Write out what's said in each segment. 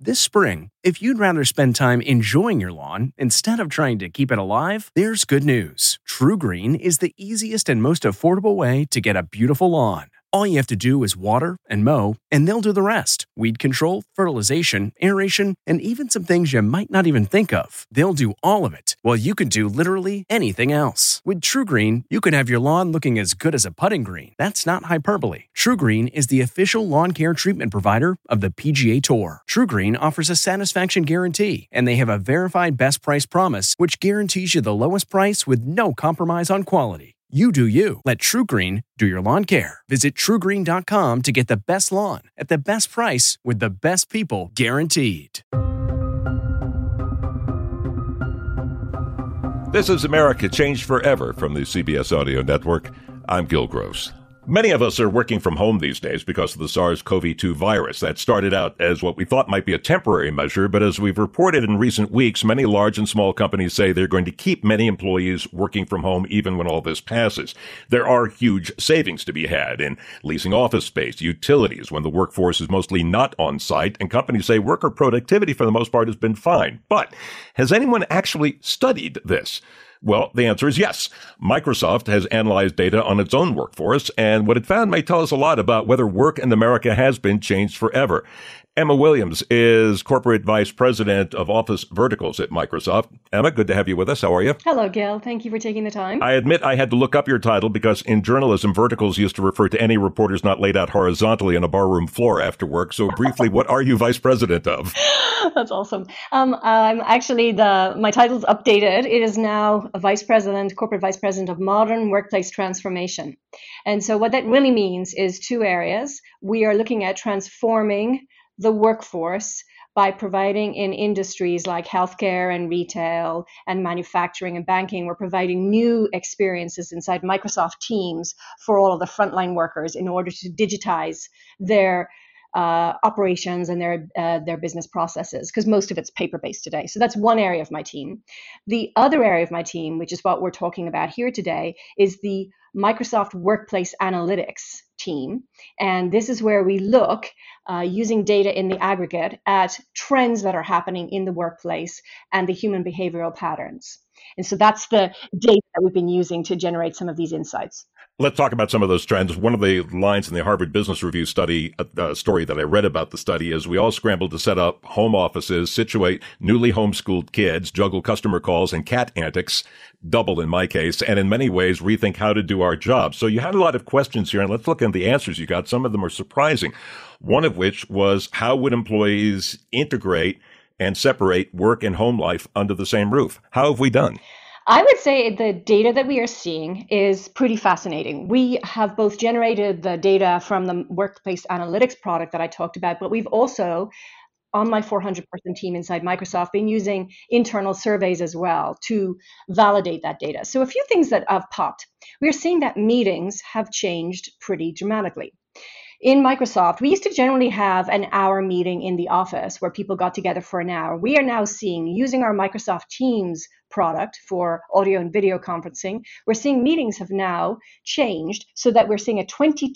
This spring, if you'd rather spend time enjoying your lawn instead of trying to keep it alive, there's good news. TruGreen is the easiest and most affordable way to get a beautiful lawn. All you have to do is water and mow, and they'll do the rest. Weed control, fertilization, aeration, and even some things you might not even think of. They'll do all of it, while you can do literally anything else. With TruGreen, you can have your lawn looking as good as a putting green. That's not hyperbole. TruGreen is the official lawn care treatment provider of the PGA Tour. TruGreen offers a satisfaction guarantee, and they have a verified best price promise, which guarantees you the lowest price with no compromise on quality. You do you. Let TruGreen do your lawn care. Visit TruGreen.com to get the best lawn at the best price with the best people guaranteed. This is America Changed Forever from the CBS Audio Network. I'm Gil Gross. Many of us are working from home these days because of the SARS-CoV-2 virus. That started out as what we thought might be a temporary measure, but as we've reported in recent weeks, many large and small companies say they're going to keep many employees working from home even when all this passes. There are huge savings to be had in leasing office space, utilities, when the workforce is mostly not on site, and companies say worker productivity for the most part has been fine. But has anyone actually studied this? Well, the answer is yes. Microsoft has analyzed data on its own workforce, and what it found may tell us a lot about whether work in America has been changed forever. Emma Williams is Corporate Vice President of Office Verticals at Microsoft. Emma, good to have you with us. How are you? Hello, Gil. Thank you for taking the time. I admit I had to look up your title because in journalism, verticals used to refer to any reporters not laid out horizontally on a barroom floor after work. So briefly, what are you Vice President of? That's awesome. I'm actually my title's updated. It is now a Corporate Vice President of Modern Workplace Transformation. And so what that really means is two areas. We are looking at transforming the workforce by providing in industries like healthcare and retail and manufacturing and banking. We're providing new experiences inside Microsoft Teams for all of the frontline workers in order to digitize their operations and their business processes, because most of it's paper-based today. So that's one area of my team. The other area of my team, which is what we're talking about here today, is the Microsoft Workplace Analytics team. And this is where we look using data in the aggregate at trends that are happening in the workplace and the human behavioral patterns. And so that's the data that we've been using to generate some of these insights. Let's talk about some of those trends. One of the lines in the Harvard Business Review story that I read about the study is we all scrambled to set up home offices, situate newly homeschooled kids, juggle customer calls and cat antics, double in my case, and in many ways rethink how to do our jobs. So you had a lot of questions here, and let's look at the answers you got. Some of them are surprising. One of which was, how would employees integrate and separate work and home life under the same roof? How have we done? I would say the data that we are seeing is pretty fascinating. We have both generated the data from the workplace analytics product that I talked about, but we've also, on my 400-person team inside Microsoft, been using internal surveys as well to validate that data. So a few things that have popped. We're seeing that meetings have changed pretty dramatically. In Microsoft, we used to generally have an hour meeting in the office where people got together for an hour. We are now seeing, using our Microsoft Teams product for audio and video conferencing, we're seeing meetings have now changed so that we're seeing a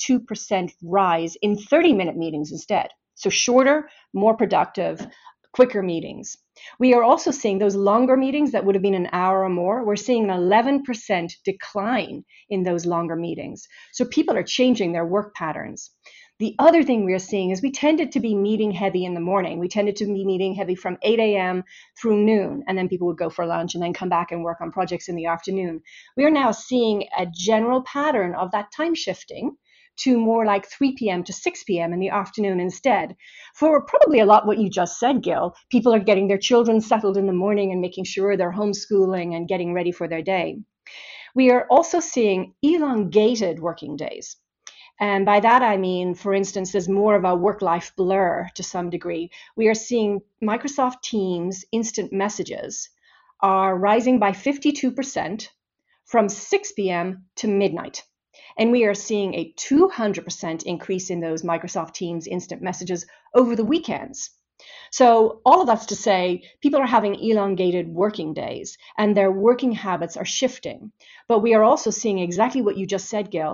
22% rise in 30-minute meetings instead. So shorter, more productive, quicker meetings. We are also seeing those longer meetings that would have been an hour or more. We're seeing an 11% decline in those longer meetings. So people are changing their work patterns. The other thing we are seeing is we tended to be meeting heavy in the morning. We tended to be meeting heavy from 8 a.m. through noon, and then people would go for lunch and then come back and work on projects in the afternoon. We are now seeing a general pattern of that time shifting to more like 3 p.m. to 6 p.m. in the afternoon instead. For probably a lot what you just said, Gil, people are getting their children settled in the morning and making sure they're homeschooling and getting ready for their day. We are also seeing elongated working days. And by that, I mean, for instance, there's more of a work-life blur to some degree. We are seeing Microsoft Teams instant messages are rising by 52% from 6 p.m. to midnight. And we are seeing a 200% increase in those Microsoft Teams instant messages over the weekends. So all of that's to say, people are having elongated working days and their working habits are shifting. But we are also seeing exactly what you just said, Gil.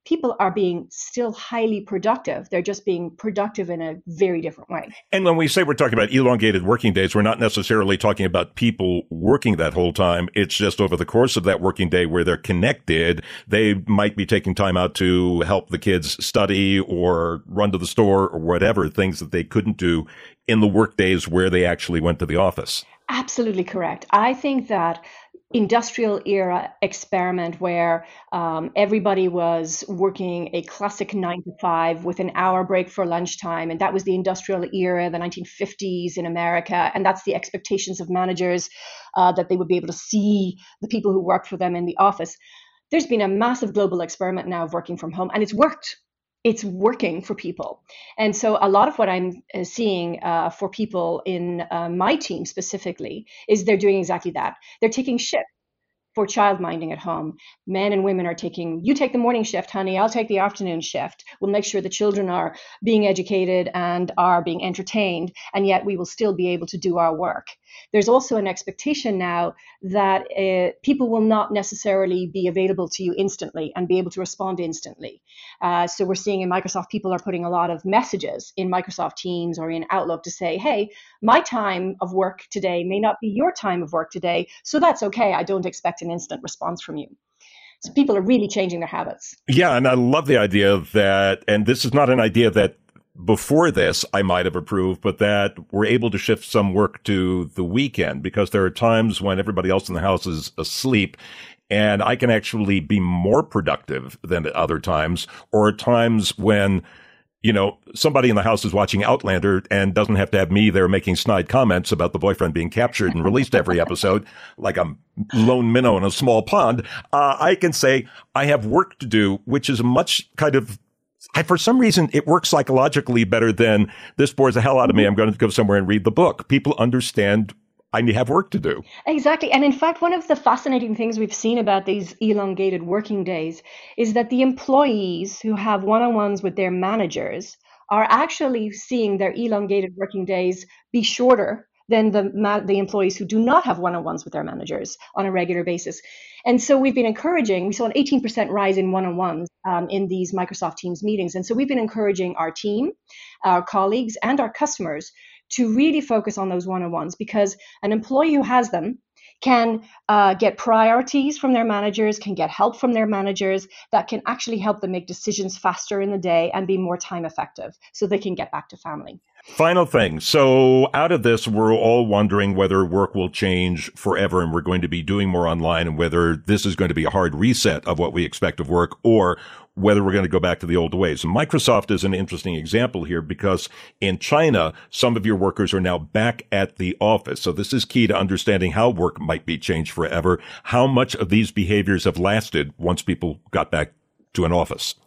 people are being still highly productive. They're just being productive in a very different way. And when we say we're talking about elongated working days, we're not necessarily talking about people working that whole time. It's just over the course of that working day where they're connected. They might be taking time out to help the kids study or run to the store or whatever, things that they couldn't do in the work days where they actually went to the office. Absolutely correct. I think that industrial era experiment where everybody was working a classic 9 to 5 with an hour break for lunchtime, and that was the industrial era, the 1950s in America, and that's the expectations of managers, that they would be able to see the people who worked for them in the office. There's been a massive global experiment now of working from home, and it's worked. It's working for people. And so a lot of what I'm seeing for people in my team specifically is they're doing exactly that. They're taking shifts for child minding at home. Men and women are taking, you take the morning shift, honey, I'll take the afternoon shift. We'll make sure the children are being educated and are being entertained, and yet we will still be able to do our work. There's also an expectation now that people will not necessarily be available to you instantly and be able to respond instantly. So we're seeing in Microsoft, people are putting a lot of messages in Microsoft Teams or in Outlook to say, hey, my time of work today may not be your time of work today, so that's okay. I don't expect an instant response from you. So people are really changing their habits. Yeah, and I love the idea that, and this is not an idea that before this I might have approved, but that we're able to shift some work to the weekend, because there are times when everybody else in the house is asleep and I can actually be more productive than at other times, or times when, you know, somebody in the house is watching Outlander and doesn't have to have me there making snide comments about the boyfriend being captured and released every episode like a lone minnow in a small pond. I can say I have work to do, which is much kind of, for some reason, it works psychologically better than this bores the hell out of me. I'm going to go somewhere and read the book. People understand I have work to do. Exactly. And in fact, one of the fascinating things we've seen about these elongated working days is that the employees who have one-on-ones with their managers are actually seeing their elongated working days be shorter than the employees who do not have one-on-ones with their managers on a regular basis. And so we've been encouraging, we saw an 18% rise in one-on-ones in these Microsoft Teams meetings. And so we've been encouraging our team, our colleagues, and our customers to really focus on those one-on-ones, because an employee who has them can get priorities from their managers, can get help from their managers that can actually help them make decisions faster in the day and be more time effective so they can get back to family. Final thing. So out of this, we're all wondering whether work will change forever and we're going to be doing more online, and whether this is going to be a hard reset of what we expect of work, or whether we're going to go back to the old ways. Microsoft is an interesting example here, because in China, some of your workers are now back at the office. So this is key to understanding how work might be changed forever. How much of these behaviors have lasted once people got back to an office?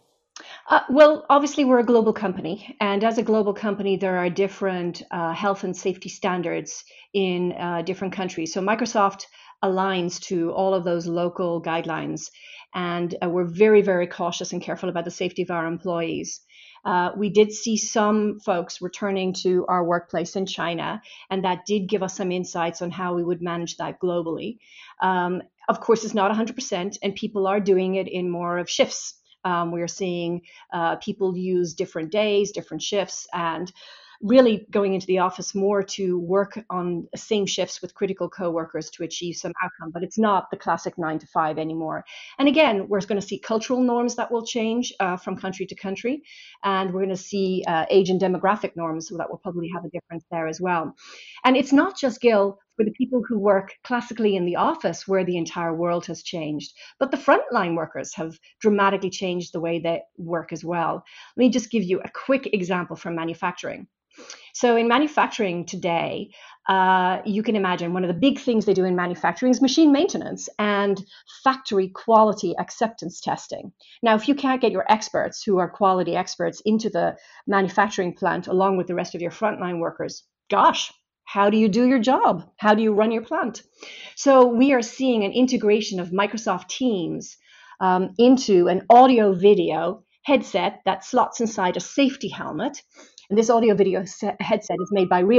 Well, obviously, we're a global company. And as a global company, there are different health and safety standards in different countries. So Microsoft aligns to all of those local guidelines. And we're very, very cautious and careful about the safety of our employees. We did see some folks returning to our workplace in China, and that did give us some insights on how we would manage that globally. Of course, it's not 100%, and people are doing it in more of shifts. We're seeing people use different days, different shifts, and really going into the office more to work on the same shifts with critical coworkers to achieve some outcome. But it's not the classic 9 to 5 anymore. And again, we're going to see cultural norms that will change from country to country. And we're going to see age and demographic norms that will probably have a difference there as well. And it's not just, Gil, for the people who work classically in the office where the entire world has changed, but the frontline workers have dramatically changed the way they work as well. Let me just give you a quick example from manufacturing. So in manufacturing today, you can imagine one of the big things they do in manufacturing is machine maintenance and factory quality acceptance testing. Now, if you can't get your experts who are quality experts into the manufacturing plant along with the rest of your frontline workers, gosh, how do you do your job? How do you run your plant? So we are seeing an integration of Microsoft Teams into an audio video headset that slots inside a safety helmet. And this audio video headset is made by RealWear.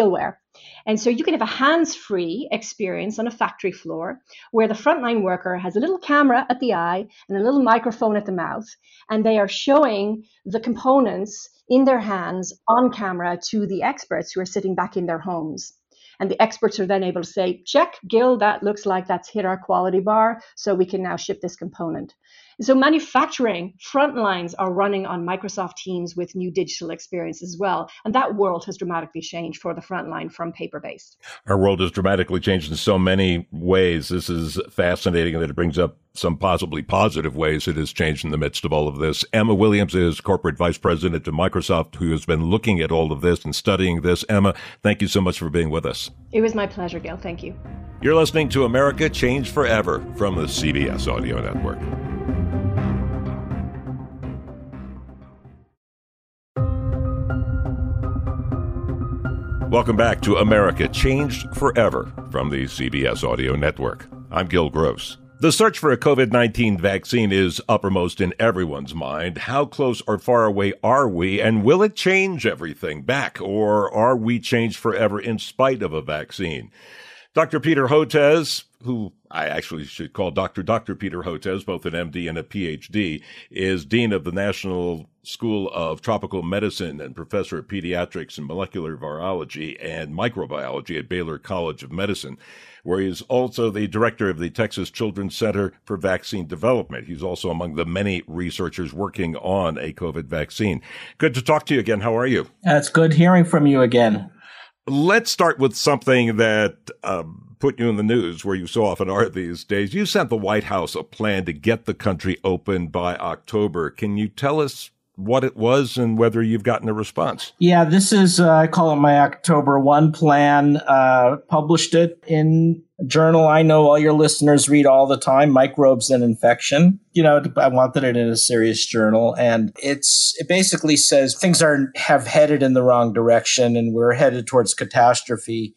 And so you can have a hands-free experience on a factory floor where the frontline worker has a little camera at the eye and a little microphone at the mouth, and they are showing the components in their hands on camera to the experts who are sitting back in their homes. And the experts are then able to say, check, Gil, that looks like that's hit our quality bar, so we can now ship this component. So manufacturing front lines are running on Microsoft Teams with new digital experience as well. And that world has dramatically changed for the front line from paper-based. Our world has dramatically changed in so many ways. This is fascinating that it brings up some possibly positive ways it has changed in the midst of all of this. Emma Williams is Corporate Vice President at Microsoft, who has been looking at all of this and studying this. Emma, thank you so much for being with us. It was my pleasure, Gil. Thank you. You're listening to America Changed Forever from the CBS Audio Network. Welcome back to America Changed Forever from the CBS Audio Network. I'm Gil Gross. The search for a COVID-19 vaccine is uppermost in everyone's mind. How close or far away are we, and will it change everything back, or are we changed forever in spite of a vaccine? Dr. Peter Hotez, who I actually should call Dr. Peter Hotez, both an MD and a PhD, is Dean of the National School of Tropical Medicine and Professor of Pediatrics and Molecular Virology and Microbiology at Baylor College of Medicine, where he is also the director of the Texas Children's Center for Vaccine Development. He's also among the many researchers working on a COVID vaccine. Good to talk to you again. How are you? It's good hearing from you again. Let's start with something that put you in the news, where you so often are these days. You sent the White House a plan to get the country open by October. Can you tell us what it was and whether you've gotten a response? Yeah, this is, I call it my October 1 plan. Published it in a journal I know all your listeners read all the time, Microbes and Infection. You know, I wanted it in a serious journal, and it basically says things have headed in the wrong direction, and we're headed towards catastrophe.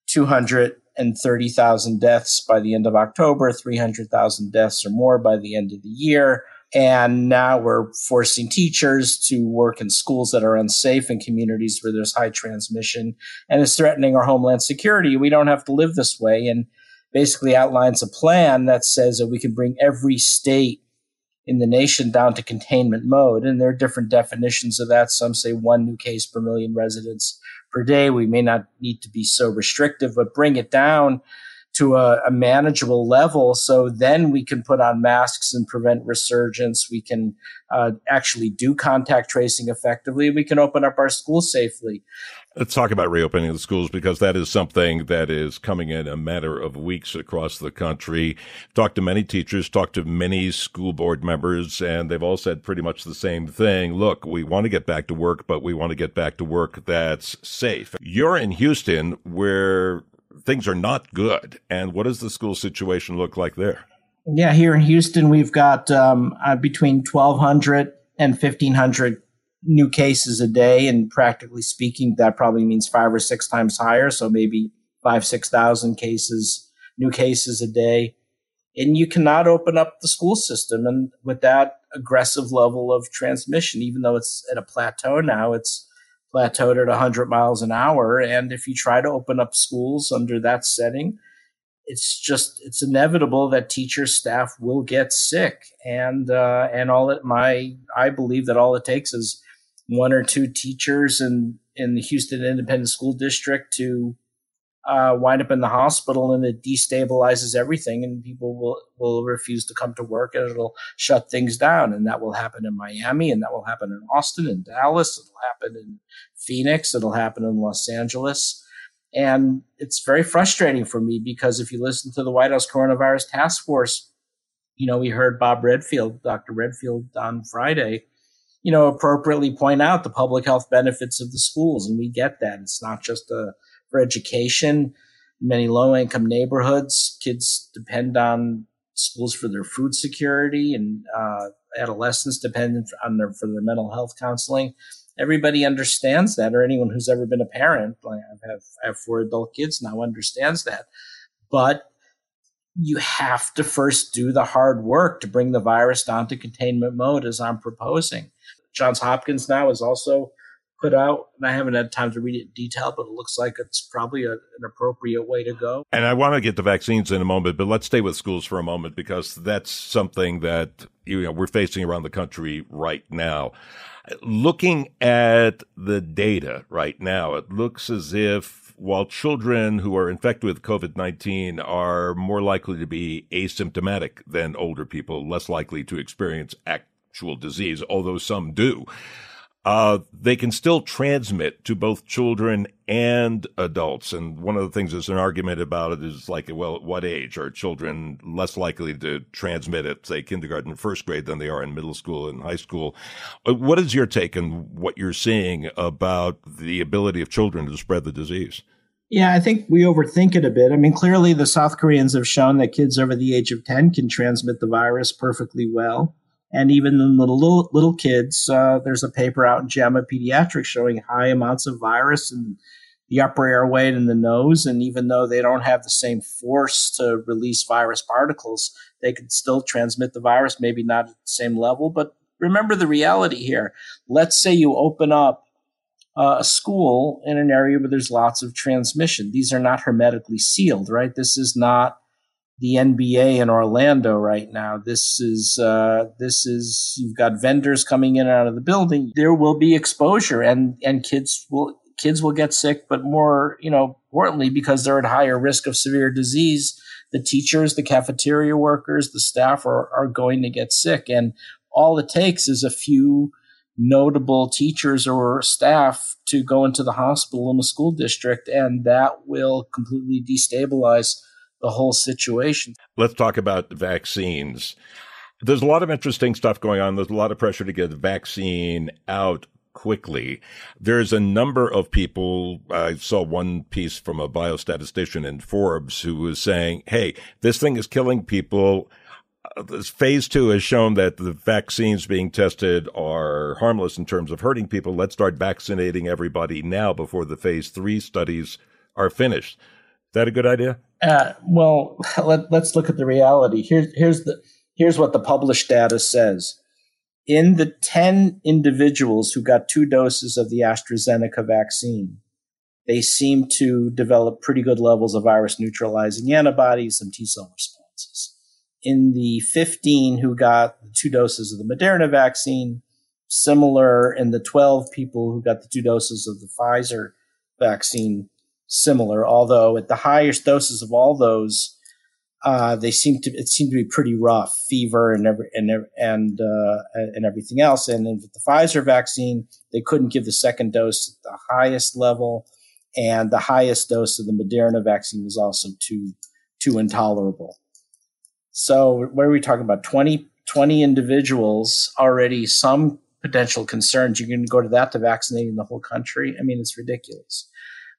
230,000 deaths by the end of October, 300,000 deaths or more by the end of the year. And now we're forcing teachers to work in schools that are unsafe, in communities where there's high transmission, and it's threatening our homeland security. We don't have to live this way. And basically outlines a plan that says that we can bring every state in the nation down to containment mode. And there are different definitions of that. Some say 1 new case per million residents per day. We may not need to be so restrictive, but bring it down to a manageable level, so then we can put on masks and prevent resurgence. We can actually do contact tracing effectively. We can open up our schools safely. Let's talk about reopening the schools, because that is something that is coming in a matter of weeks across the country. Talked to many teachers, talked to many school board members, and they've all said pretty much the same thing. Look, we want to get back to work, but we want to get back to work that's safe. You're in Houston, where things are not good. And what does the school situation look like there? Yeah, here in Houston, we've got between 1,200 and 1,500 new cases a day. And practically speaking, that probably means 5 or 6 times higher. So maybe 5,000-6,000 new cases a day. And you cannot open up the school system and with that aggressive level of transmission, even though it's at a plateau now, it's plateaued at 100 miles an hour. And if you try to open up schools under that setting, it's inevitable that teachers, staff will get sick. And I believe that all it takes is 1 or 2 teachers in the Houston Independent School District to wind up in the hospital, and it destabilizes everything, and people will refuse to come to work, and it'll shut things down. And that will happen in Miami, and that will happen in Austin and Dallas. It'll happen in Phoenix. It'll happen in Los Angeles. And it's very frustrating for me, because if you listen to the White House Coronavirus Task Force, we heard Dr. Redfield on Friday, appropriately point out the public health benefits of the schools. And we get that. It's not just for education. In many low-income neighborhoods, kids depend on schools for their food security, and adolescents depend on for their mental health counseling. Everybody understands that, or anyone who's ever been a parent, like I have 4 adult kids now, understands that. But you have to first do the hard work to bring the virus down to containment mode, as I'm proposing. Johns Hopkins now is also put out, and I haven't had time to read it in detail, but it looks like it's probably an appropriate way to go. And I want to get to vaccines in a moment, but let's stay with schools for a moment, because that's something that we're facing around the country right now. Looking at the data right now, it looks as if while children who are infected with COVID-19 are more likely to be asymptomatic than older people, less likely to experience actual disease, although some do, they can still transmit to both children and adults. And one of the things there's an argument about it is like, well, at what age are children less likely to transmit it, say kindergarten and first grade, than they are in middle school and high school? What is your take on what you're seeing about the ability of children to spread the disease? Yeah, I think we overthink it a bit. I mean, clearly the South Koreans have shown that kids over the age of 10 can transmit the virus perfectly well. And even in little kids, there's a paper out in JAMA Pediatrics showing high amounts of virus in the upper airway and in the nose. And even though they don't have the same force to release virus particles, they can still transmit the virus, maybe not at the same level. But remember the reality here. Let's say you open up a school in an area where there's lots of transmission. These are not hermetically sealed, right? This is not the NBA in Orlando right now. This is you've got vendors coming in and out of the building. There will be exposure, and kids will get sick, but more, importantly, because they're at higher risk of severe disease, the teachers, the cafeteria workers, the staff are going to get sick. And all it takes is a few notable teachers or staff to go into the hospital in a school district, and that will completely destabilize the whole situation. Let's talk about vaccines. There's a lot of interesting stuff going on. There's a lot of pressure to get the vaccine out quickly. There's a number of people. I saw one piece from a biostatistician in Forbes who was saying, hey, this thing is killing people. This phase 2 has shown that the vaccines being tested are harmless in terms of hurting people. Let's start vaccinating everybody now before the phase 3 studies are finished. Is that a good idea? Well, let's look at the reality. Here's what the published data says. In the 10 individuals who got 2 doses of the AstraZeneca vaccine, they seem to develop pretty good levels of virus neutralizing antibodies and T-cell responses. In the 15 who got 2 doses of the Moderna vaccine, similar. In the 12 people who got the 2 doses of the Pfizer vaccine, similar, although at the highest doses of all those, it seemed to be pretty rough, fever and everything else. And with the Pfizer vaccine, they couldn't give the second dose at the highest level, and the highest dose of the Moderna vaccine was also too intolerable. So what are we talking about? 20 individuals, already some potential concerns. You're going to go to that to vaccinating the whole country? I mean, it's ridiculous.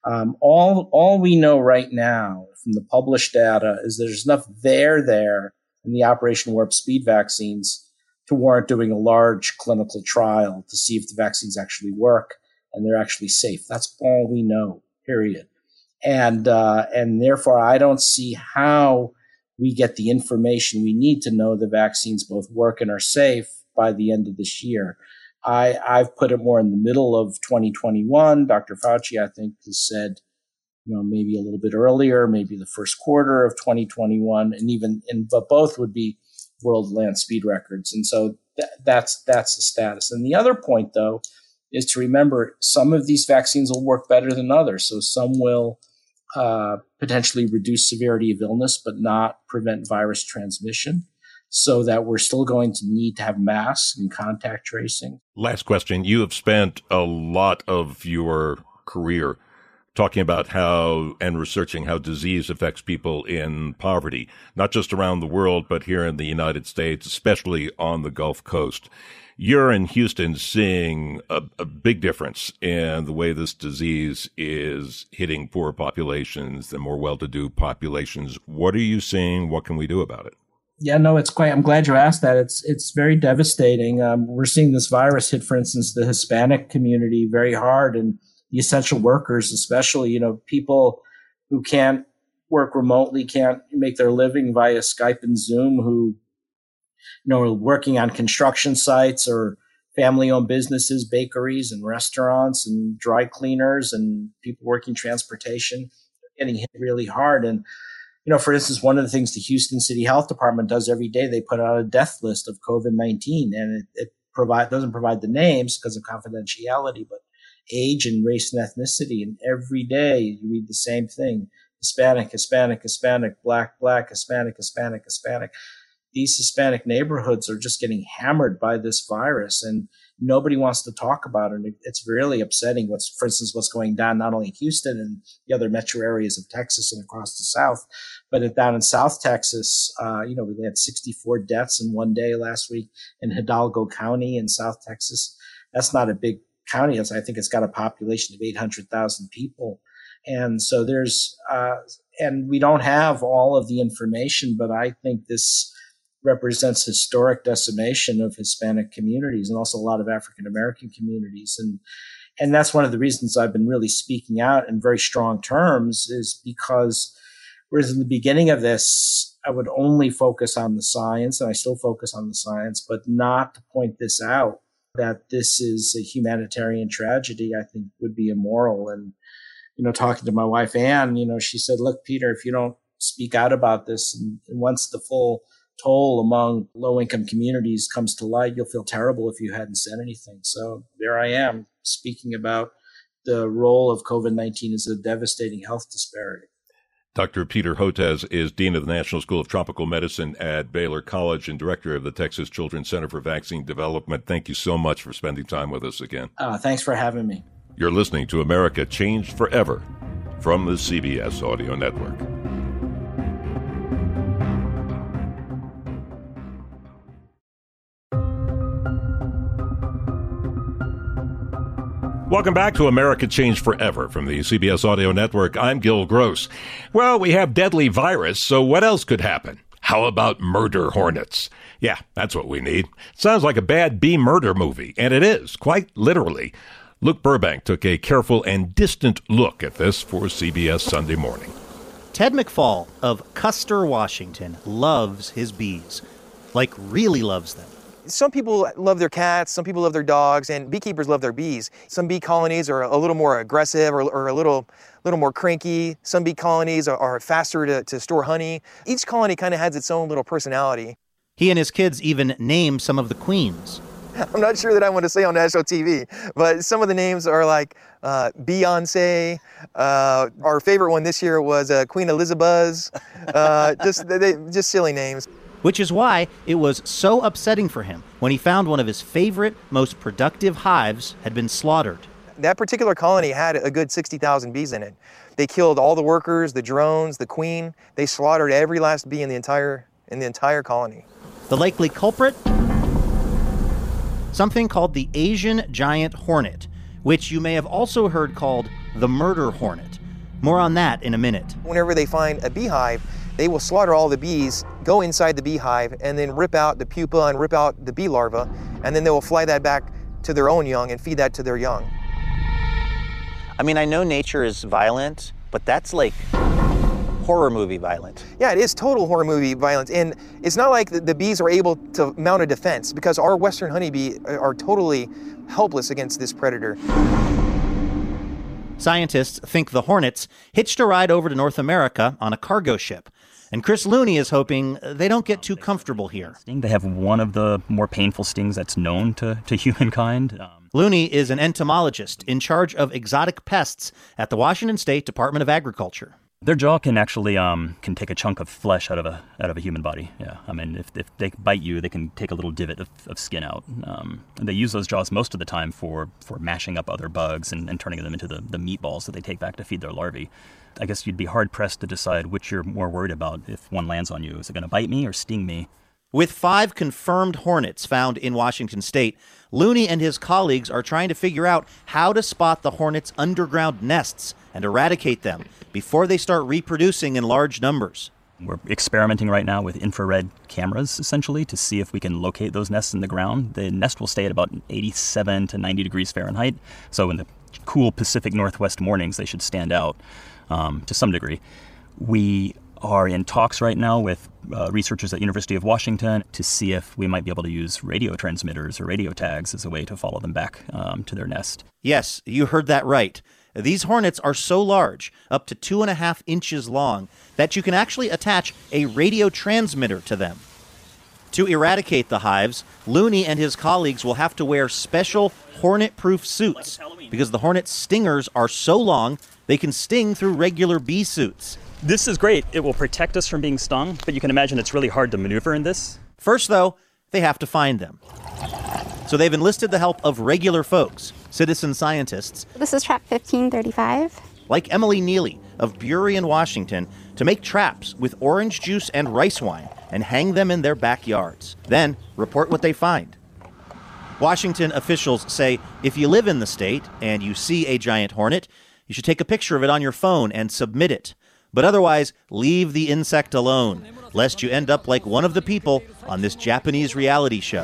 All we know right now from the published data is there's enough there in the Operation Warp Speed vaccines to warrant doing a large clinical trial to see if the vaccines actually work and they're actually safe. That's all we know, period. And therefore, I don't see how we get the information we need to know the vaccines both work and are safe by the end of this year. I've put it more in the middle of 2021. Dr. Fauci, I think, has said, maybe a little bit earlier, maybe the first quarter of 2021, but both would be world land speed records. And so that's the status. And the other point, though, is to remember some of these vaccines will work better than others. So some will potentially reduce severity of illness, but not prevent virus transmission, so that we're still going to need to have masks and contact tracing. Last question. You have spent a lot of your career talking about how and researching how disease affects people in poverty, not just around the world, but here in the United States, especially on the Gulf Coast. You're in Houston seeing a big difference in the way this disease is hitting poorer populations than more well-to-do populations. What are you seeing? What can we do about it? Yeah, no, I'm glad you asked that. It's very devastating. We're seeing this virus hit, for instance, the Hispanic community very hard, and the essential workers, especially, people who can't work remotely, can't make their living via Skype and Zoom, who, are working on construction sites or family-owned businesses, bakeries and restaurants and dry cleaners and people working transportation getting hit really hard. And, for instance, one of the things the Houston City Health Department does every day, they put out a death list of COVID-19, and it doesn't provide the names because of confidentiality, but age and race and ethnicity. And every day you read the same thing: Hispanic, Hispanic, Hispanic, Black, Black, Hispanic, Hispanic, Hispanic. These Hispanic neighborhoods are just getting hammered by this virus, and nobody wants to talk about it. It's really upsetting for instance, what's going down not only in Houston and the other metro areas of Texas and across the South, but down in South Texas, we had 64 deaths in one day last week in Hidalgo County in South Texas. That's not a big county. I think it's got a population of 800,000 people. And so and we don't have all of the information, but I think this represents historic decimation of Hispanic communities and also a lot of African American communities. And that's one of the reasons I've been really speaking out in very strong terms, is because whereas in the beginning of this, I would only focus on the science, and I still focus on the science, but not to point this out, that this is a humanitarian tragedy, I think would be immoral. And, talking to my wife, Ann, she said, look, Peter, if you don't speak out about this, and once the full toll among low-income communities comes to light, you'll feel terrible if you hadn't said anything. So there I am speaking about the role of COVID-19 as a devastating health disparity. Dr. Peter Hotez is Dean of the National School of Tropical Medicine at Baylor College and Director of the Texas Children's Center for Vaccine Development. Thank you so much for spending time with us again. Thanks for having me. You're listening to America Changed Forever from the CBS Audio Network. Welcome back to America Changed Forever from the CBS Audio Network. I'm Gil Gross. Well, we have deadly virus, so what else could happen? How about murder hornets? Yeah, that's what we need. Sounds like a bad B-murder movie, and it is, quite literally. Luke Burbank took a careful and distant look at this for CBS Sunday Morning. Ted McFall of Custer, Washington, loves his bees. Like, really loves them. Some people love their cats, some people love their dogs, and beekeepers love their bees. Some bee colonies are a little more aggressive or a little more cranky. Some bee colonies are faster to store honey. Each colony kind of has its own little personality. He and his kids even name some of the queens. I'm not sure that I want to say on national TV, but some of the names are like Beyonce. Our favorite one this year was Queen Elizabeth. Just silly names. Which is why it was so upsetting for him when he found one of his favorite, most productive hives had been slaughtered. That particular colony had a good 60,000 bees in it. They killed all the workers, the drones, the queen. They slaughtered every last bee in the entire colony. The likely culprit? Something called the Asian giant hornet, which you may have also heard called the murder hornet. More on that in a minute. Whenever they find a beehive, they will slaughter all the bees, go inside the beehive, and then rip out the pupa and rip out the bee larva, and then they will fly that back to their own young and feed that to their young. I mean, I know nature is violent, but that's like horror movie violent. Yeah, it is total horror movie violence. And it's not like the bees are able to mount a defense, because our western honeybee are totally helpless against this predator. Scientists think the hornets hitched a ride over to North America on a cargo ship. And Chris Looney is hoping they don't get too comfortable here. They have one of the more painful stings that's known to humankind. Looney is an entomologist in charge of exotic pests at the Washington State Department of Agriculture. Their jaw can actually can take a chunk of flesh out of a human body. Yeah, I mean, if they bite you, they can take a little divot of skin out. And they use those jaws most of the time for mashing up other bugs and turning them into the meatballs that they take back to feed their larvae. I guess you'd be hard-pressed to decide which you're more worried about if one lands on you. Is it going to bite me or sting me? With 5 confirmed hornets found in Washington state, Looney and his colleagues are trying to figure out how to spot the hornets' underground nests and eradicate them before they start reproducing in large numbers. We're experimenting right now with infrared cameras, essentially, to see if we can locate those nests in the ground. The nest will stay at about 87 to 90 degrees Fahrenheit, so in the cool Pacific Northwest mornings, they should stand out to some degree. We are in talks right now with researchers at University of Washington to see if we might be able to use radio transmitters or radio tags as a way to follow them back to their nest. Yes, you heard that right. These hornets are so large, up to 2.5 inches long, that you can actually attach a radio transmitter to them. To eradicate the hives, Looney and his colleagues will have to wear special hornet-proof suits because the hornet stingers are so long they can sting through regular bee suits. This is great. It will protect us from being stung, but you can imagine it's really hard to maneuver in this. First, though, they have to find them. So they've enlisted the help of regular folks, citizen scientists. This is trap 1535. Like Emily Neely of Burien, Washington, to make traps with orange juice and rice wine and hang them in their backyards. Then report what they find. Washington officials say if you live in the state and you see a giant hornet, you should take a picture of it on your phone and submit it. But otherwise, leave the insect alone, lest you end up like one of the people on this Japanese reality show.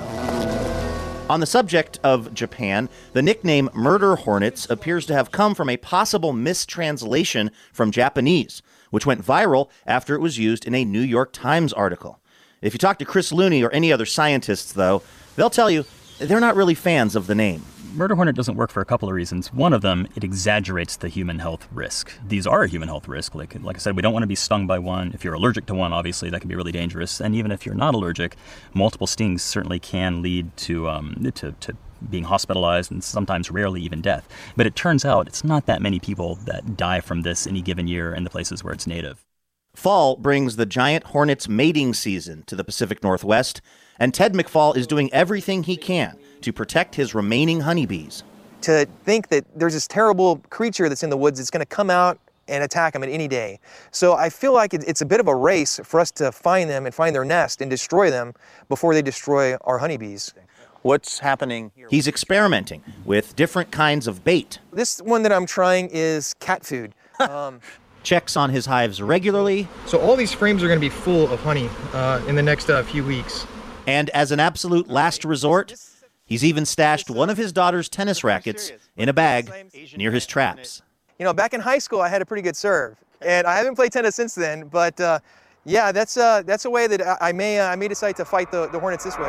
On the subject of Japan, the nickname murder hornets appears to have come from a possible mistranslation from Japanese, which went viral after it was used in a New York Times article. If you talk to Chris Looney or any other scientists, though, they'll tell you they're not really fans of the name. Murder hornet doesn't work for a couple of reasons. One of them, it exaggerates the human health risk. These are a human health risk. Like I said, we don't want to be stung by one. If you're allergic to one, obviously, that can be really dangerous. And even if you're not allergic, multiple stings certainly can lead to being hospitalized and sometimes rarely even death. But it turns out it's not that many people that die from this any given year in the places where it's native. Fall brings the giant hornet's mating season to the Pacific Northwest, and Ted McFall is doing everything he can to protect his remaining honeybees. To think that there's this terrible creature that's in the woods that's going to come out and attack them at any day. So I feel like it's a bit of a race for us to find them and find their nest and destroy them before they destroy our honeybees. What's happening here? He's experimenting with different kinds of bait. This one that I'm trying is cat food. Checks on his hives regularly. So all these frames are going to be full of honey in the next few weeks. And as an absolute last resort, he's even stashed one of his daughter's tennis rackets in a bag near his traps. You know, back in high school, I had a pretty good serve, and I haven't played tennis since then. But yeah, that's a way that I may decide to fight the hornets this way.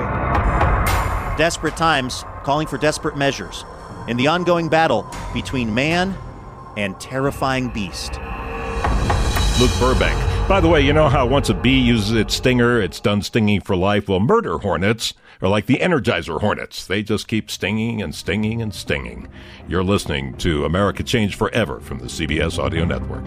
Desperate times calling for desperate measures in the ongoing battle between man and terrifying beast. Luke Burbank. By the way, you know how once a bee uses its stinger, it's done stinging for life? Well, murder hornets are like the Energizer hornets. They just keep stinging and stinging and stinging. You're listening to America Changed Forever from the CBS Audio Network.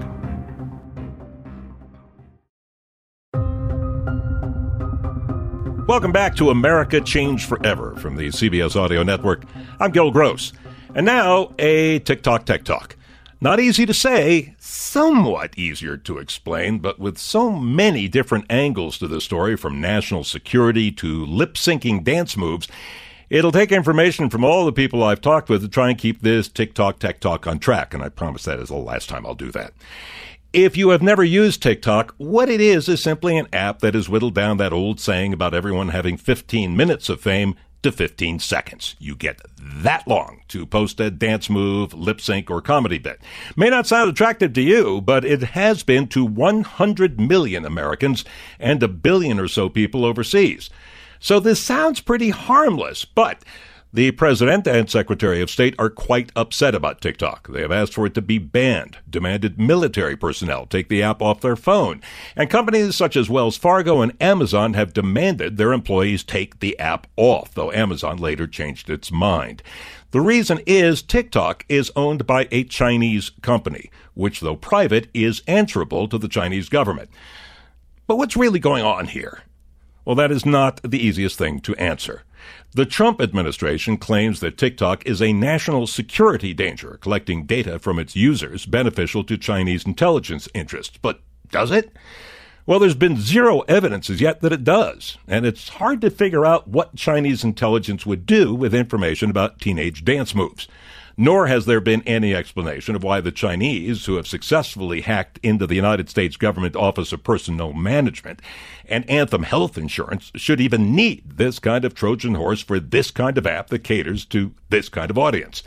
Welcome back to America Changed Forever from the CBS Audio Network. I'm Gil Gross. And now, a TikTok Tech Talk. Not easy to say, somewhat easier to explain, but with so many different angles to the story, from national security to lip-syncing dance moves, it'll take information from all the people I've talked with to try and keep this TikTok Tech Talk on track, and I promise that is the last time I'll do that. If you have never used TikTok, what it is simply an app that has whittled down that old saying about everyone having 15 minutes of fame to 15 seconds. You get that long to post a dance move, lip sync, or comedy bit. May not sound attractive to you, but it has been to 100 million Americans and 1 billion or so people overseas. So this sounds pretty harmless, but the President and Secretary of State are quite upset about TikTok. They have asked for it to be banned, demanded military personnel take the app off their phone, and companies such as Wells Fargo and Amazon have demanded their employees take the app off, though Amazon later changed its mind. The reason is TikTok is owned by a Chinese company, which, though private, is answerable to the Chinese government. But what's really going on here? Well, that is not the easiest thing to answer. The Trump administration claims that TikTok is a national security danger, collecting data from its users beneficial to Chinese intelligence interests. But does it? Well, there's been zero evidence as yet that it does, and it's hard to figure out what Chinese intelligence would do with information about teenage dance moves. Nor has there been any explanation of why the Chinese, who have successfully hacked into the United States Government Office of Personnel Management and Anthem Health Insurance, should even need this kind of Trojan horse for this kind of app that caters to this kind of audience.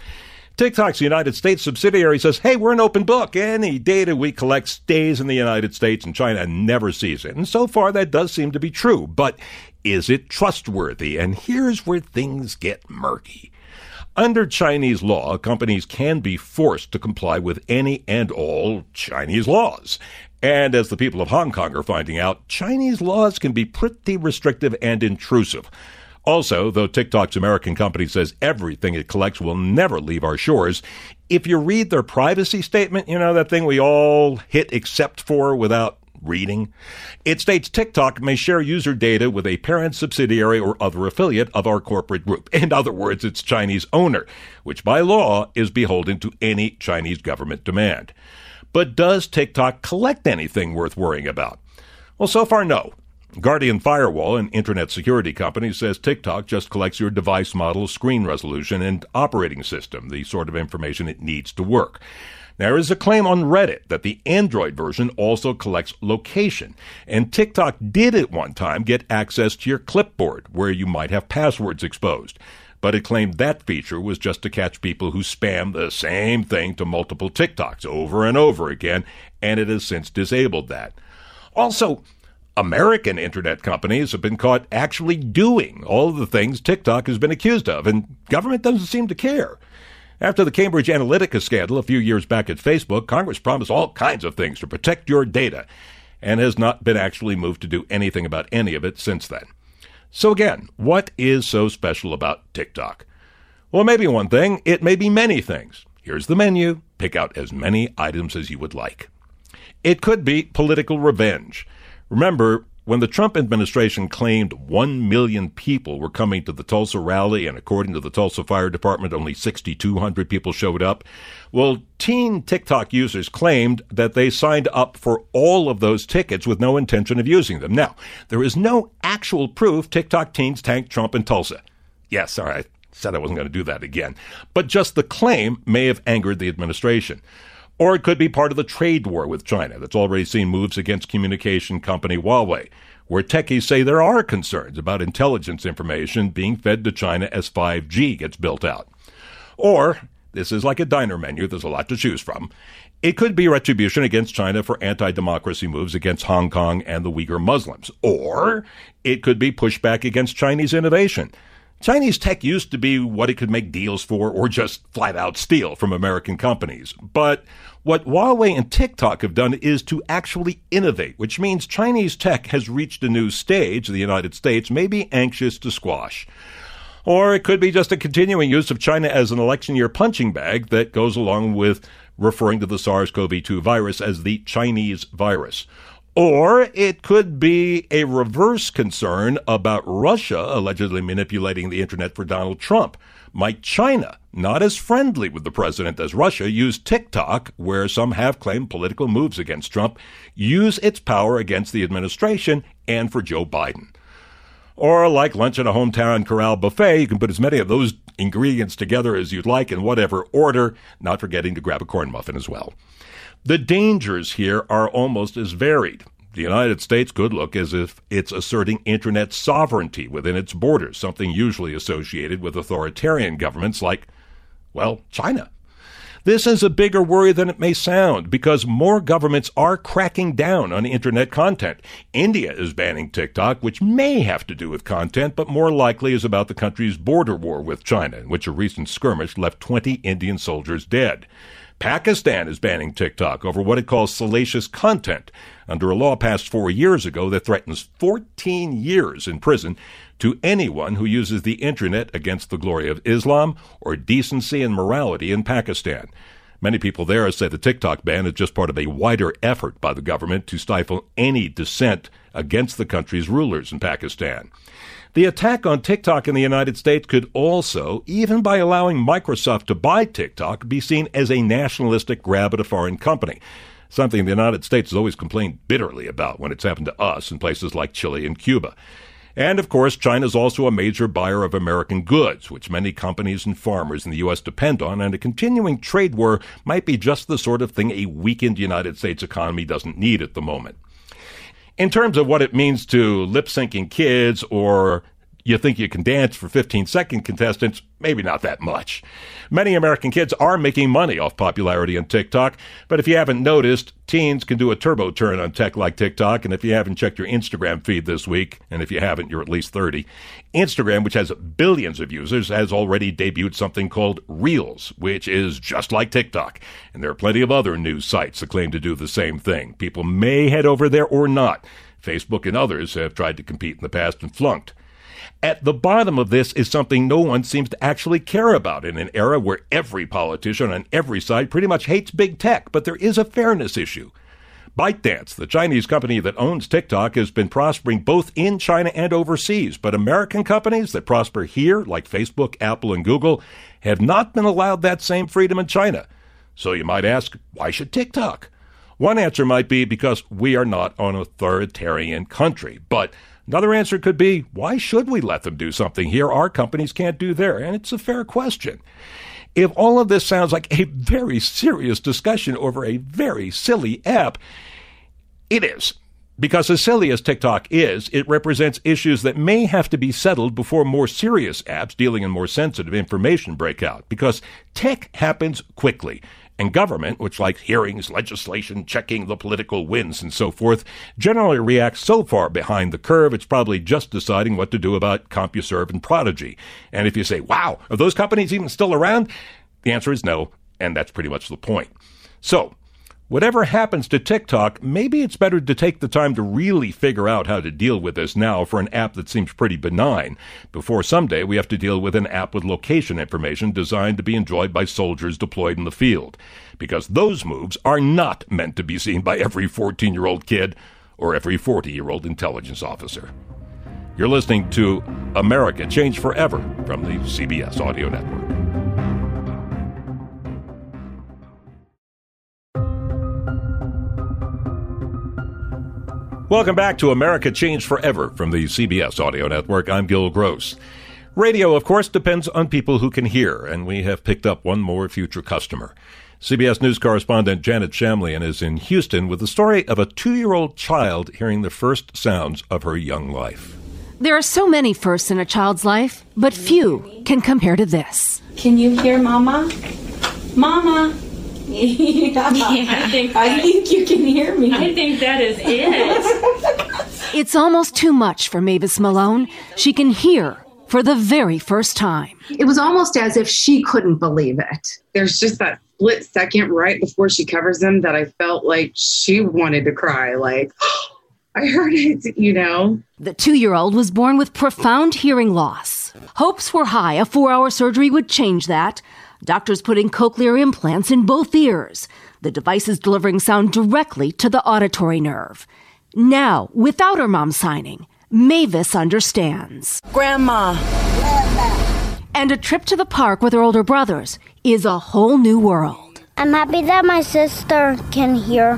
TikTok's United States subsidiary says, hey, we're an open book. Any data we collect stays in the United States, and China never sees it. And so far, that does seem to be true. But is it trustworthy? And here's where things get murky. Under Chinese law, companies can be forced to comply with any and all Chinese laws. And as the people of Hong Kong are finding out, Chinese laws can be pretty restrictive and intrusive. Also, though TikTok's American company says everything it collects will never leave our shores, if you read their privacy statement, you know, that thing we all hit accept for without reading, it states TikTok may share user data with a parent, subsidiary, or other affiliate of our corporate group. In other words, its Chinese owner, which by law is beholden to any Chinese government demand. But does TikTok collect anything worth worrying about? Well, so far, no. Guardian Firewall, an internet security company, says TikTok just collects your device model, screen resolution, and operating system, the sort of information it needs to work. There is a claim on Reddit that the Android version also collects location, and TikTok did at one time get access to your clipboard, where you might have passwords exposed. But it claimed that feature was just to catch people who spam the same thing to multiple TikToks over and over again, and it has since disabled that. Also, American internet companies have been caught actually doing all of the things TikTok has been accused of, and government doesn't seem to care. After the Cambridge Analytica scandal a few years back at Facebook, Congress promised all kinds of things to protect your data, and has not been actually moved to do anything about any of it since then. So again, what is so special about TikTok? Well, maybe one thing, it may be many things. Here's the menu. Pick out as many items as you would like. It could be political revenge. Remember, when the Trump administration claimed 1 million people were coming to the Tulsa rally, and according to the Tulsa Fire Department, only 6,200 people showed up, well, teen TikTok users claimed that they signed up for all of those tickets with no intention of using them. Now, there is no actual proof TikTok teens tanked Trump in Tulsa. Yes, all right, said I wasn't going to do that again. But just the claim may have angered the administration. Or it could be part of the trade war with China that's already seen moves against communication company Huawei, where techies say there are concerns about intelligence information being fed to China as 5G gets built out. Or, this is like a diner menu, there's a lot to choose from, it could be retribution against China for anti-democracy moves against Hong Kong and the Uyghur Muslims. Or it could be pushback against Chinese innovation. Chinese tech used to be what it could make deals for or just flat out steal from American companies. But what Huawei and TikTok have done is to actually innovate, which means Chinese tech has reached a new stage the United States may be anxious to squash. Or it could be just a continuing use of China as an election year punching bag that goes along with referring to the SARS-CoV-2 virus as the Chinese virus. Or it could be a reverse concern about Russia allegedly manipulating the internet for Donald Trump. Might China, not as friendly with the president as Russia, use TikTok, where some have claimed political moves against Trump, use its power against the administration and for Joe Biden? Or like lunch at a hometown corral buffet, you can put as many of those ingredients together as you'd like in whatever order, not forgetting to grab a corn muffin as well. The dangers here are almost as varied. The United States could look as if it's asserting internet sovereignty within its borders, something usually associated with authoritarian governments like, well, China. This is a bigger worry than it may sound, because more governments are cracking down on internet content. India is banning TikTok, which may have to do with content, but more likely is about the country's border war with China, in which a recent skirmish left 20 Indian soldiers dead. Pakistan is banning TikTok over what it calls salacious content, under a law passed 4 years ago that threatens 14 years in prison to anyone who uses the internet against the glory of Islam or decency and morality in Pakistan. Many people there say the TikTok ban is just part of a wider effort by the government to stifle any dissent against the country's rulers in Pakistan. The attack on TikTok in the United States could also, even by allowing Microsoft to buy TikTok, be seen as a nationalistic grab at a foreign company, something the United States has always complained bitterly about when it's happened to us in places like Chile and Cuba. And, of course, China is also a major buyer of American goods, which many companies and farmers in the U.S. depend on, and a continuing trade war might be just the sort of thing a weakened United States economy doesn't need at the moment. In terms of what it means to lip-syncing kids or You think you can dance for 15-second contestants? Maybe not that much. Many American kids are making money off popularity on TikTok, but if you haven't noticed, teens can do a turbo turn on tech like TikTok, and if you haven't checked your Instagram feed this week, and if you haven't, you're at least 30, Instagram, which has billions of users, has already debuted something called Reels, which is just like TikTok, and there are plenty of other news sites that claim to do the same thing. People may head over there or not. Facebook and others have tried to compete in the past and flunked. At the bottom of this is something no one seems to actually care about in an era where every politician on every side pretty much hates big tech, but there is a fairness issue. ByteDance, the Chinese company that owns TikTok, has been prospering both in China and overseas, but American companies that prosper here, like Facebook, Apple, and Google, have not been allowed that same freedom in China. So you might ask, why should TikTok? One answer might be because we are not an authoritarian country, but another answer could be, why should we let them do something here our companies can't do there? And it's a fair question. If all of this sounds like a very serious discussion over a very silly app, it is. Because as silly as TikTok is, it represents issues that may have to be settled before more serious apps dealing in more sensitive information break out. Because tech happens quickly. And government, which likes hearings, legislation, checking the political winds, and so forth, generally reacts so far behind the curve, it's probably just deciding what to do about CompuServe and Prodigy. And if you say, wow, are those companies even still around? The answer is no, and that's pretty much the point. So, whatever happens to TikTok, maybe it's better to take the time to really figure out how to deal with this now for an app that seems pretty benign, before someday we have to deal with an app with location information designed to be enjoyed by soldiers deployed in the field. Because those moves are not meant to be seen by every 14-year-old kid or every 40-year-old intelligence officer. You're listening to America Changed Forever from the CBS Audio Network. Welcome back to America Changed Forever from the CBS Audio Network. I'm Gil Gross. Radio, of course, depends on people who can hear, and we have picked up one more future customer. CBS News correspondent Janet Shamlian is in Houston with the story of a 2-year-old child hearing the first sounds of her young life. There are so many firsts in a child's life, but few can compare to this. Can you hear Mama? Mama? Yeah. I think you can hear me. I think that is it. It's almost too much for Mavis Malone. She can hear for the very first time. It was almost as if she couldn't believe it. There's just that split second right before she covers them that I felt like she wanted to cry, like, oh, I heard it, you know. The 2-year-old was born with profound hearing loss. Hopes were high a 4-hour surgery would change that. Doctors putting cochlear implants in both ears. The devices delivering sound directly to the auditory nerve. Now, without her mom signing, Mavis understands. Grandma. And a trip to the park with her older brothers is a whole new world. I'm happy that my sister can hear,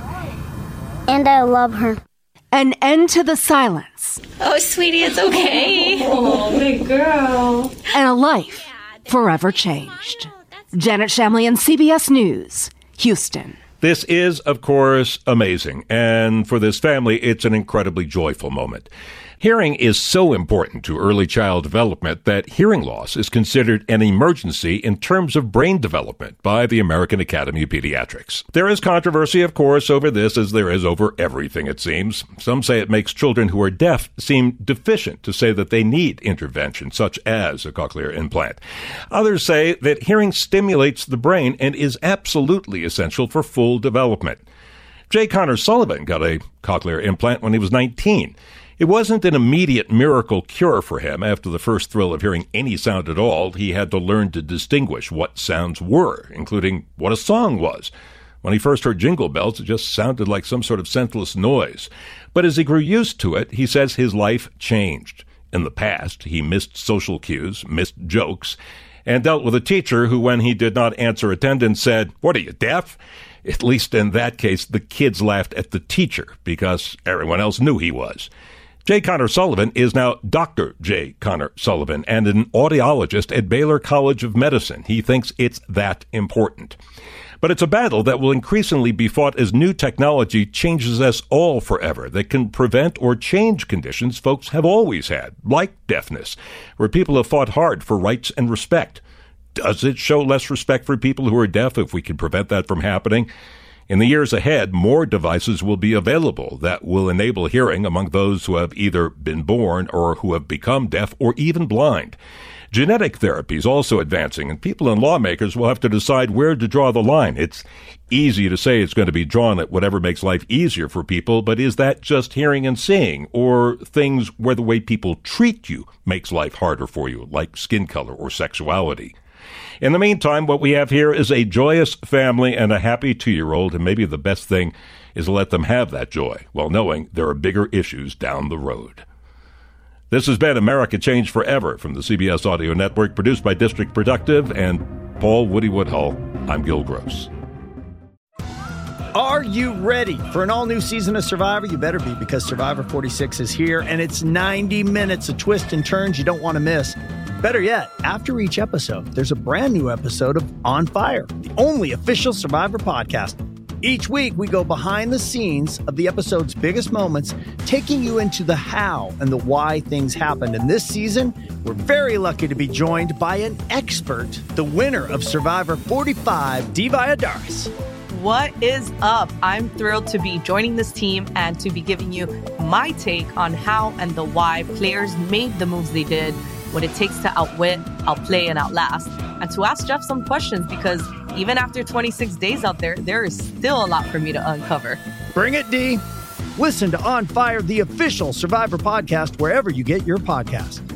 and I love her. An end to the silence. Oh, sweetie, it's okay. Oh, good girl. And a life forever changed. Janet Shamlian, CBS News, Houston. This is, of course, amazing, and for this family, it's an incredibly joyful moment. Hearing is so important to early child development that hearing loss is considered an emergency in terms of brain development by the American Academy of Pediatrics. There is controversy, of course, over this, as there is over everything, it seems. Some say it makes children who are deaf seem deficient to say that they need intervention, such as a cochlear implant. Others say that hearing stimulates the brain and is absolutely essential for full development. J. Connor Sullivan got a cochlear implant when he was 19. It wasn't an immediate miracle cure for him. After the first thrill of hearing any sound at all, he had to learn to distinguish what sounds were, including what a song was. When he first heard Jingle Bells, it just sounded like some sort of senseless noise. But as he grew used to it, he says his life changed. In the past, he missed social cues, missed jokes, and dealt with a teacher who, when he did not answer attendance, said, "What, are you deaf?" At least in that case, the kids laughed at the teacher because everyone else knew he was. J. Connor Sullivan is now Dr. J. Connor Sullivan and an audiologist at Baylor College of Medicine. He thinks it's that important. But it's a battle that will increasingly be fought as new technology changes us all forever, that can prevent or change conditions folks have always had, like deafness, where people have fought hard for rights and respect. Does it show less respect for people who are deaf if we can prevent that from happening? In the years ahead, more devices will be available that will enable hearing among those who have either been born or who have become deaf or even blind. Genetic therapy is also advancing, and people and lawmakers will have to decide where to draw the line. It's easy to say it's going to be drawn at whatever makes life easier for people, but is that just hearing and seeing, or things where the way people treat you makes life harder for you, like skin color or sexuality? In the meantime, what we have here is a joyous family and a happy 2-year-old, and maybe the best thing is to let them have that joy while knowing there are bigger issues down the road. This has been America Changed Forever from the CBS Audio Network, produced by District Productive and Paul Woody Woodhull. I'm Gil Gross. Are you ready for an all-new season of Survivor? You better be, because Survivor 46 is here, and it's 90 minutes of twists and turns you don't want to miss. Better yet, after each episode, there's a brand new episode of On Fire, the only official Survivor podcast. Each week, we go behind the scenes of the episode's biggest moments, taking you into the how and the why things happened. And this season, we're very lucky to be joined by an expert, the winner of Survivor 45, Dee Valladares. What is up? I'm thrilled to be joining this team and to be giving you my take on how and the why players made the moves they did, what it takes to outwit, outplay, and outlast, and to ask Jeff some questions, because even after 26 days out there is still a lot for me to uncover. Bring it, Dee. Listen to On Fire, the official Survivor podcast, wherever you get your podcasts.